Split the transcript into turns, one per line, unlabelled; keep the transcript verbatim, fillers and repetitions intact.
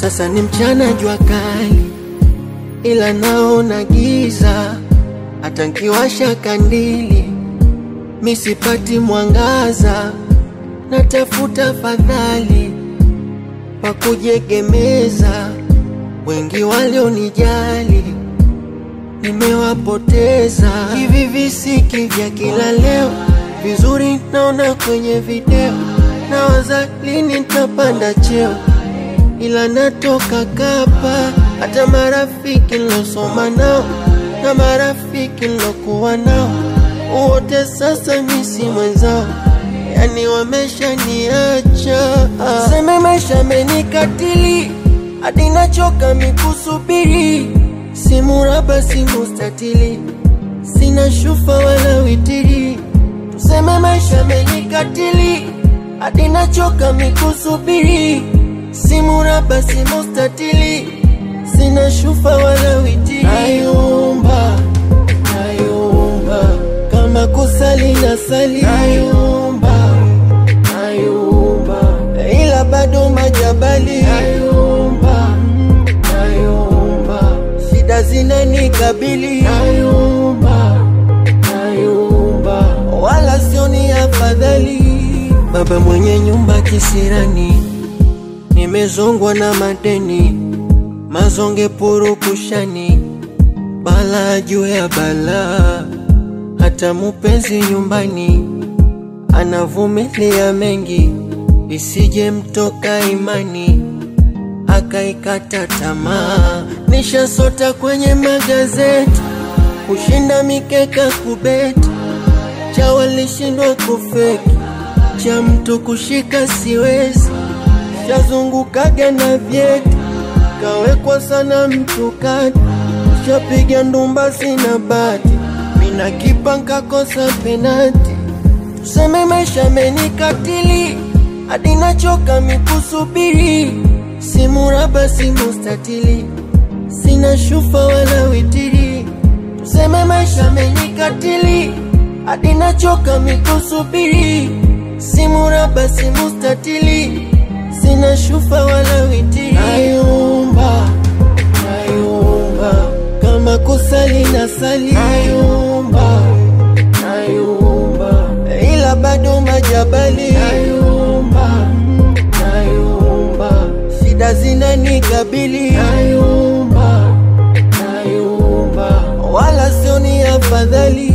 Sasa ni mchana jua kali, ila naona giza. Hata nikiwasha kandili misipati mwangaza. Natafuta fadhali pa kujiegemeza. Wengi walionijali nimewapoteza. Hivi visiki vya kila leo vizuri naona kwenye video. Nawaza lini nitapanda cheo, ila natoka kapa. Hata marafiki nilosoma nao na marafiki nilokuwa nao wote sasa misi mwenzao, yani wamesha niacha. Seme maisha amenikatili hadi nachoka mikusubiri. Simu raba simu statili, sina shufa wala witiri. Tuseme maisha amenikatili hadi nachoka mikusubiri. Simu raba simu statili, sina shufa wala witiri. Nayumba, nayumba, kama kusali na sali. Nayumba, nayumba, ila bado majabali. Nayumba, nayumba, shida zinanikabili. Nayumba, nayumba, wala sioni afadhali. Baba mwenye nyumba kisirani, nimezongwa na madeni. Mazonge purukushani, bala juu ya bala. Hata mupenzi nyumbani anavumilia mengi, isije mtoka imani akaikata tamaa. Nishasota kwenye magazeti, kushinda mikeka kubeti. Cha walishindwa kufeki, cha mtu kushika siwezi. Shazungukaga na vyeti, kawekwa sana mtu kati. Shapiga ndumba sina bati, mina kipa nkakosa penati. Tuseme maisha amenikatili hadi nachoka mikusubiri. Simu raba simu statili, sina shufa wala witiri. Tuseme maisha amenikatili hadi nachoka mikusubiri. Simu raba simu statili, sina shufa wala witiri. Nayumba, nayumba, kama kusali na sali. Nayumba, nayumba, ila bado majabali. Nayumba, nayumba, shida zinanikabili. Nayumba, nayumba, wala sioni afadhali.